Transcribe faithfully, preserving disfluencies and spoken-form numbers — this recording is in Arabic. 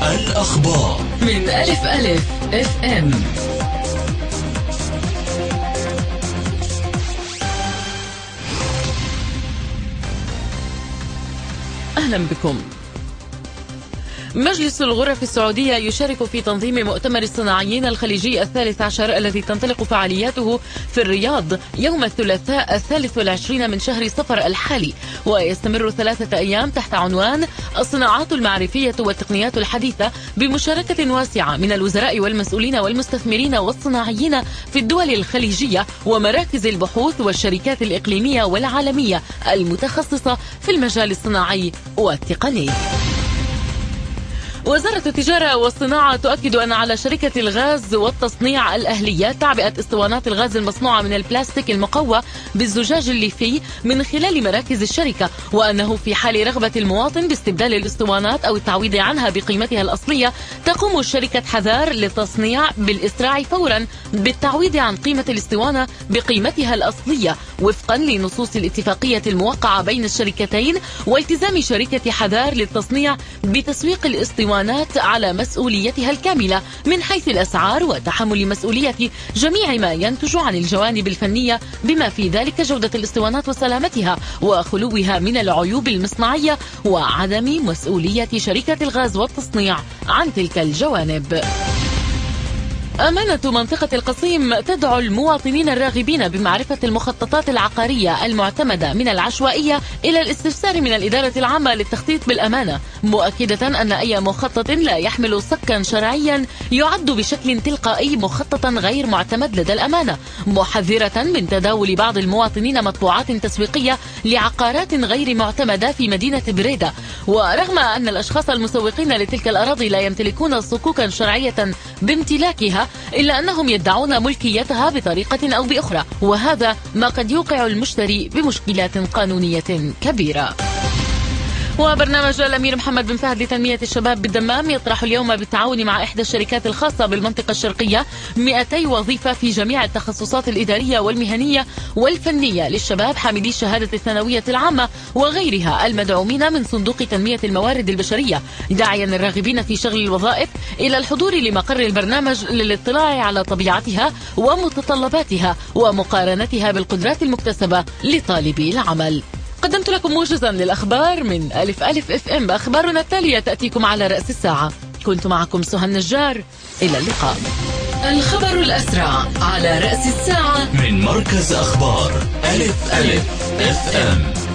الأخبار من ألف ألف اف ام. أهلا بكم. مجلس الغرف السعودية يشارك في تنظيم مؤتمر الصناعيين الخليجي الثالث عشر الذي تنطلق فعالياته في الرياض يوم الثلاثاء الثالث والعشرين من شهر صفر الحالي، ويستمر ثلاثة أيام تحت عنوان الصناعات المعرفية والتقنيات الحديثة، بمشاركة واسعة من الوزراء والمسؤولين والمستثمرين والصناعيين في الدول الخليجية ومراكز البحوث والشركات الإقليمية والعالمية المتخصصة في المجال الصناعي والتقني. وزارة التجارة والصناعة تؤكد أن على شركة الغاز والتصنيع الأهلية تعبئة اسطوانات الغاز المصنوعة من البلاستيك المقوى بالزجاج الليفي من خلال مراكز الشركة، وأنه في حال رغبة المواطن باستبدال الاسطوانات أو التعويض عنها بقيمتها الأصلية تقوم شركة حذار للتصنيع بالإسراع فورا بالتعويض عن قيمة الاسطوانة بقيمتها الأصلية وفقا لنصوص الاتفاقية الموقعة بين الشركتين، والتزام شركة حذار للتصنيع بتسويق الاسطوانات على مسؤوليتها الكاملة من حيث الأسعار وتحمل مسؤولية جميع ما ينتج عن الجوانب الفنية بما في ذلك جودة الاسطوانات وسلامتها وخلوها من العيوب المصنعية، وعدم مسؤولية شركة الغاز والتصنيع عن تلك الجوانب. أمانة منطقة القصيم تدعو المواطنين الراغبين بمعرفة المخططات العقارية المعتمدة من العشوائية إلى الاستفسار من الإدارة العامة للتخطيط بالأمانة، مؤكدة أن أي مخطط لا يحمل صكا شرعيا يعد بشكل تلقائي مخططا غير معتمد لدى الأمانة، محذرة من تداول بعض المواطنين مطبوعات تسويقية لعقارات غير معتمدة في مدينة بريدة. ورغم أن الأشخاص المسوقين لتلك الأراضي لا يمتلكون صكوكا شرعية بامتلاكها، إلا أنهم يدعون ملكيتها بطريقة أو بأخرى، وهذا ما قد يوقع المشتري بمشكلات قانونية كبيرة. وبرنامج الأمير محمد بن فهد لتنمية الشباب بالدمام يطرح اليوم بالتعاون مع إحدى الشركات الخاصة بالمنطقة الشرقية مئتي وظيفة في جميع التخصصات الإدارية والمهنية والفنية للشباب حاملي الشهادة الثانوية العامة وغيرها المدعومين من صندوق تنمية الموارد البشرية، داعيا الراغبين في شغل الوظائف إلى الحضور لمقر البرنامج للاطلاع على طبيعتها ومتطلباتها ومقارنتها بالقدرات المكتسبة لطالبي العمل. قدمت لكم موجزا للأخبار من ألف ألف اف ام. أخبارنا التالية تأتيكم على رأس الساعة. كنت معكم سهى النجار، إلى اللقاء. الخبر الأسرع على رأس الساعة من مركز أخبار ألف ألف اف ام.